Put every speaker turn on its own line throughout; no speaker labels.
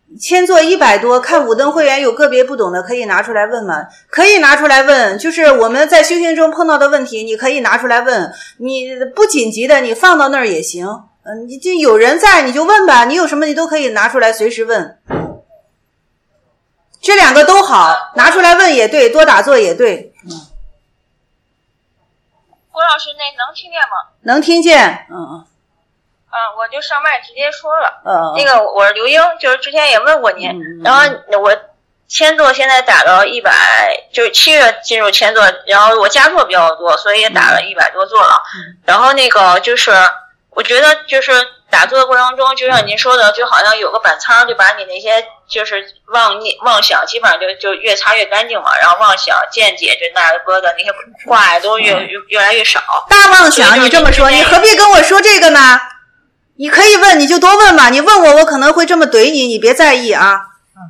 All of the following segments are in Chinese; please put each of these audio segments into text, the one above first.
千座100多，看五灯会员有个别不懂的可以拿出来问吗？可以拿出来问，就是我们在修行中碰到的问题你可以拿出来问，你不紧急的你放到那儿也行，你就有人在你就问吧，你有什么你都可以拿出来随时问，这两个都好，拿出来问也对，多打坐也对。
郭老师，那能听见吗？
能听见，
我就上麦直接说了。那个我是刘英，就是之前也问过您，然后我千座现在打到100，就是7月进入千座，然后我加座比较多，所以也打了100多座了。然后那个就是我觉得就是打坐的过程中，就像您说的，就好像有个板擦，就把你那些就是妄想基本上就越擦越干净嘛，然后妄想见解就那个的那些挂都越来越少。
大妄想，你这么说，你何必跟我说这个呢？你可以问，你就多问嘛。你问我，我可能会这么怼你，你别在意啊。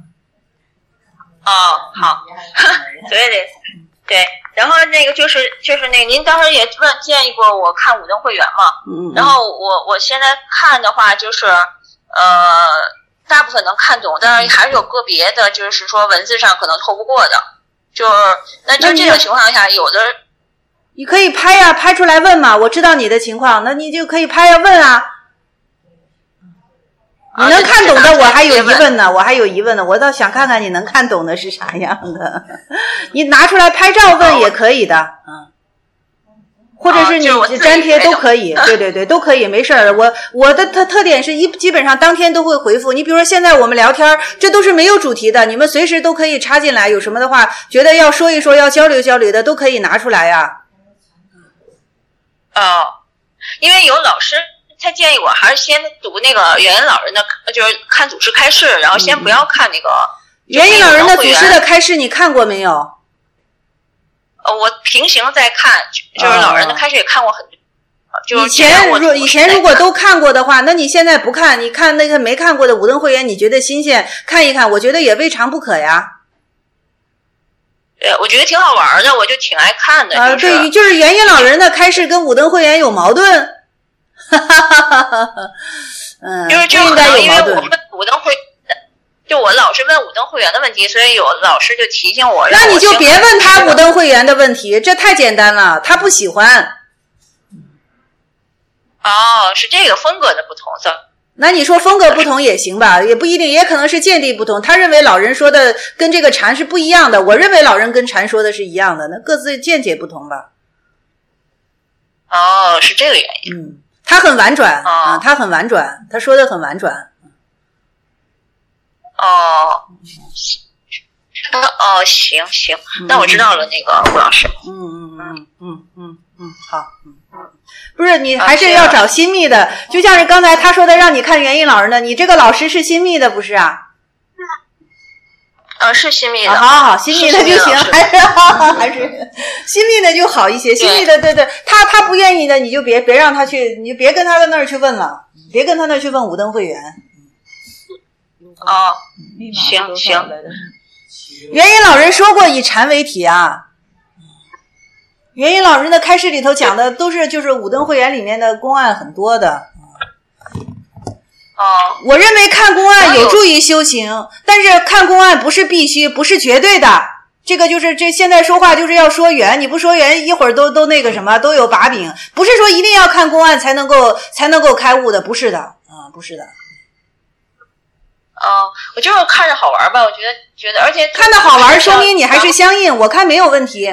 好，对。然后那个就是那个，您当时也建议过我看五灯会员嘛，然后我现在看的话就是大部分能看懂，但是还是有个别的，就是说文字上可能透不过的，就是那就这种情况下，有的
你可以拍呀，拍出来问嘛。我知道你的情况，那你就可以拍呀问啊。你能看懂的我还有疑问呢，我倒想看看你能看懂的是啥样的。你拿出来拍照问也可以的，或者是你粘贴都可以，对，都可以，没事儿。我的特点是基本上当天都会回复。你比如说现在我们聊天，这都是没有主题的，你们随时都可以插进来，有什么的话觉得要说一说，要交流交流的都可以拿出来呀。
因为有老师他建议我还是先读那个元音老人的，就是看祖师开示，然后先不要看那个
元音老人的祖师的开示，你看过没有？
我平行在看，就是老人的开示也看过很多。就
以前如果都看过的话，那你现在不看，你看那个没看过的五灯会员，你觉得新鲜，看一看，我觉得也未尝不可呀。
我觉得挺好玩的，我就挺爱看的。
对，就是元音老人的开示跟五灯会员有矛盾。
就
应该有矛盾。
因为我们五灯会，就我老是问五灯会员的问题，所以有老师就提醒我。
那你就别问他五灯会员的问题，这太简单了，他不喜欢。
是这个风格的不同。
那你说风格不同也行吧，也不一定，也可能是见地不同。他认为老人说的跟这个禅是不一样的，我认为老人跟禅说的是一样的，那各自见解不同吧。
是这个原因。
他很婉转他很婉转，他说的很婉转。
行，那我知道了，那个吴老师。
好。不是，你还是要找新密的，就像是刚才他说的让你看元音老人的，你这个老师是新密的不是啊？
是新密的。
好，新密的就行，还是新密的就好一些。新密的，对，他不愿意的，你就别让他去，你就别跟他的那儿去问了，别跟他那儿去问五灯会员。
行。
元音老人说过以禅为题啊。元音老人的开示里头讲的都是就是五灯会员里面的公案很多的。我认为看公案有助于修行，但是看公案不是必须，不是绝对的。这个就是这现在说话就是要说圆，你不说圆一会儿都那个什么都有把柄，不是说一定要看公案才能够开悟的，不是的，不是的。
我就是看着好玩吧，我觉得，而且
看着好玩，说明你还是相应，我看没有问题。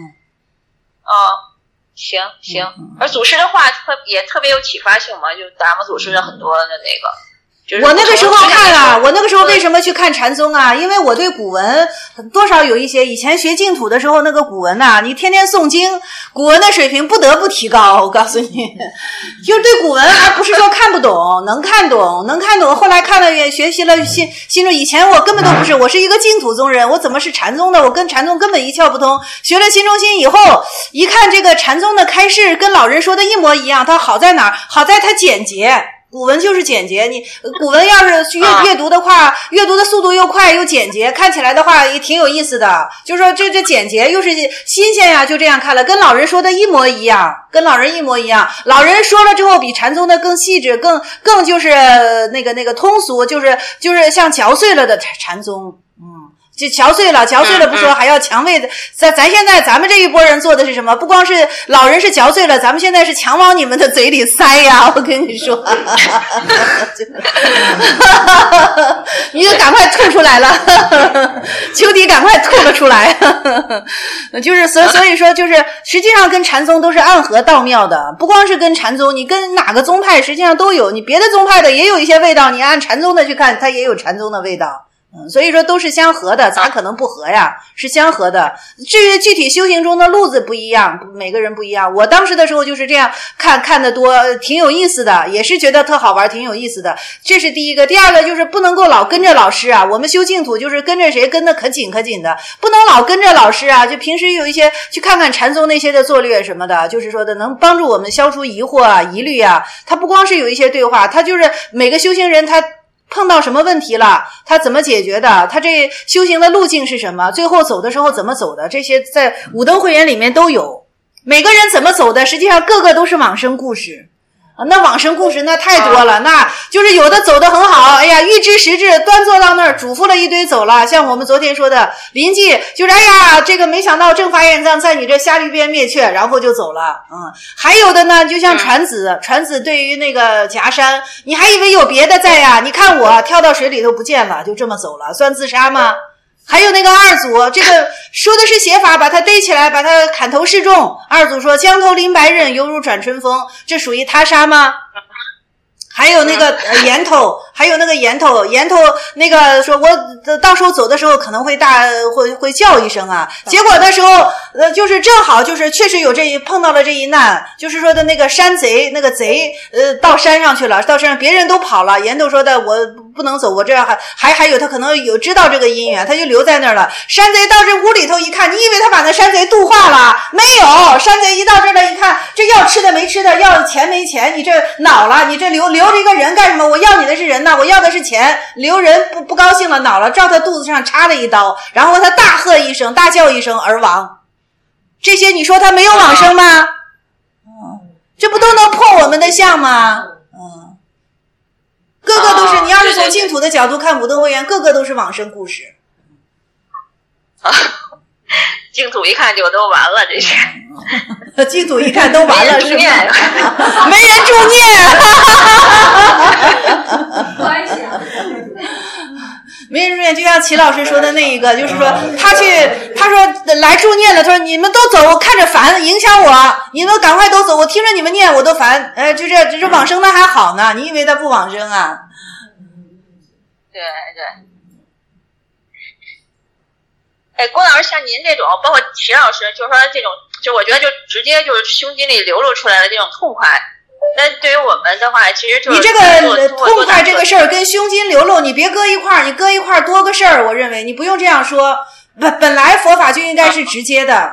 行，而祖师的话也特别有启发性嘛，就咱们祖师的很多的那个。就是
我那个时候看了，我那个时候为什么去看禅宗啊？因为我对古文多少有一些，以前学净土的时候那个古文呐，你天天诵经，古文的水平不得不提高。我告诉你，就是对古文还不是说看不懂，能看懂。后来看了也学习了心中，以前我根本都不是，我是一个净土宗人，我怎么是禅宗的？我跟禅宗根本一窍不通。学了心中心以后，一看这个禅宗的开示跟老人说的一模一样，它好在哪儿？好在它简洁。 古文就是简洁，你古文要是阅读的话，阅读的速度又快又简洁，看起来的话也挺有意思的。就是说这简洁又是新鲜呀，就这样看了，跟老人说的一模一样，跟老人一模一样。老人说了之后比禅宗的更细致，更就是那个通俗，就是像嚼碎了的禅宗。就嚼碎了不说，还要强喂的。咱现在咱们这一波人做的是什么？不光是老人是嚼碎了，咱们现在是强往你们的嘴里塞呀！我跟你说，你就赶快吐出来了，秋迪赶快吐了出来。就是所以说，就是实际上跟禅宗都是暗合道妙的，不光是跟禅宗，你跟哪个宗派实际上都有，你别的宗派的也有一些味道，你按禅宗的去看，它也有禅宗的味道。所以说都是相合的，咋可能不合呀？是相合的。至于具体修行中的路子不一样，每个人不一样。我当时的时候就是这样看得多，挺有意思的，也是觉得特好玩，挺有意思的。这是第一个。第二个就是不能够老跟着老师啊，我们修净土就是跟着谁跟得可紧的，不能老跟着老师啊。就平时有一些去看看禅宗那些的作略什么的，就是说的能帮助我们消除疑惑啊、疑虑啊。他不光是有一些对话，他就是每个修行人他碰到什么问题了，他怎么解决的，他这修行的路径是什么，最后走的时候怎么走的，这些在五灯会员里面都有。每个人怎么走的，实际上个个都是往生故事。那往生故事那太多了，那就是有的走得很好，哎呀，预知时至，端坐到那儿嘱咐了一堆走了。像我们昨天说的临济，就是哎呀，这个没想到正法眼藏在你这瞎驴鞭灭却，然后就走了。还有的呢，就像传子对于那个夹山，你还以为有别的在呀？你看我跳到水里头不见了，就这么走了，算自杀吗？还有那个二祖，这个说的是邪法，把他逮起来，把他砍头示众。二祖说江头临白刃，犹如转春风，这属于他杀吗？还有那个岩头，岩头那个说我到时候走的时候可能会会叫一声啊。结果的时候就是正好就是确实有碰到了这一难，就是说的那个山贼，那个贼到山上去了，到山上别人都跑了，岩头说的我不能走，我这还有他可能有知道这个因缘，他就留在那儿了。山贼到这屋里头一看，你以为他把那山贼度化了？没有，山贼一到这儿来一看，这要吃的没吃的，要钱没钱，你这恼了，你这留着一个人干什么？我要你的是人呐，我要的是钱。留人不高兴了，恼了，照他肚子上插了一刀，然后他大喝一声，大叫一声而亡。这些你说他没有往生吗？这不都能破我们的相吗？个个都是，你要是从净土的角度看五灯会员，个个都是往生故事。
净土一看就都完了，这些。
净土一看都完了，是吗？没人助念。没人助念，就像齐老师说的那一个，就是说他说来助念了，他说你们都走，我看着烦，影响我，你们赶快都走，我听着你们念我都烦。就这往生的还好呢，你以为他不往生啊？
对。郭老师，像您这种，包括齐老师，就是说这种，就我觉得就直接就是胸襟里流露出来的这种痛快。那对于我们的话，其实就是
你这个痛快这个事儿跟胸襟流露，你别搁一块儿，你搁一块儿多个事儿。我认为你不用这样说，本来佛法就应该是直接的。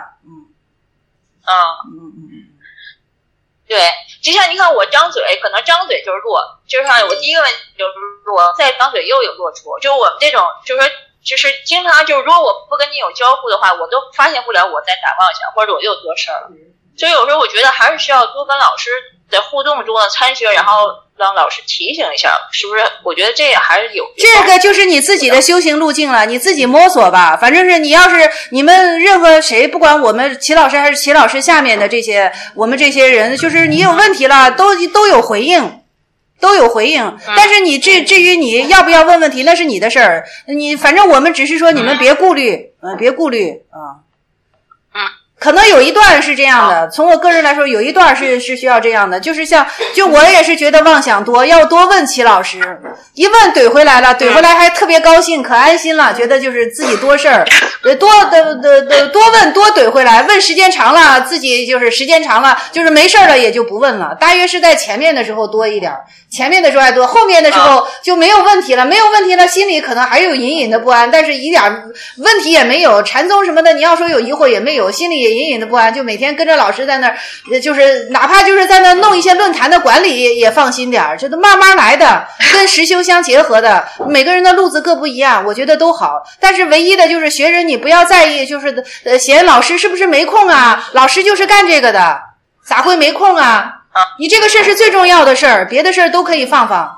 对，就像你看我张嘴，可能张嘴就是弱，就是像我第一个问题就是弱，再张嘴又有弱处，就我们这种就是说。就是经常就是，如果我不跟你有交互的话，我都发现不了我在打妄想，或者我又多事儿了。所以有时候我觉得还是需要多跟老师在互动中的参学，然后让老师提醒一下，是不是？我觉得这也还是有。
这个就是你自己的修行路径了，你自己摸索吧。反正是你要是你们任何谁，不管我们齐老师还是齐老师下面的这些，我们这些人，就是你有问题了，都有回应。但是你至于你要不要问问题，那是你的事儿。你反正我们只是说你们别顾虑，别顾虑啊。可能有一段是这样的，从我个人来说，有一段是需要这样的，就是就我也是觉得妄想多，要多问齐老师，一问怼回来还特别高兴，可安心了，觉得就是自己多事儿，多问多怼回来，问时间长了，自己就是时间长了，就是没事了也就不问了。大约是在前面的时候多一点，前面的时候还多，后面的时候就没有问题了，心里可能还有隐隐的不安，但是一点问题也没有。禅宗什么的，你要说有疑惑也没有，心里也隐隐的不安，就每天跟着老师在那儿，就是哪怕就是在那弄一些论坛的管理也放心点，这都慢慢来的，跟实修相结合的，每个人的路子各不一样，我觉得都好。但是唯一的就是学人你不要在意，就是嫌老师是不是没空啊？老师就是干这个的，咋会没空啊？你这个事是最重要的事儿，别的事儿都可以放放。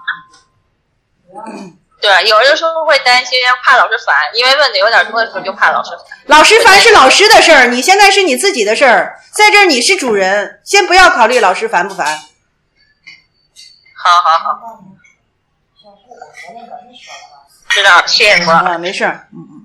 对，有的时候会担心，怕老师烦，因为问的有点多的时候就怕老师烦。
老师烦是老师的事儿，你现在是你自己的事儿，在这儿你是主人，先不要考虑老师烦不烦。
好，知道，谢谢哥。
没事。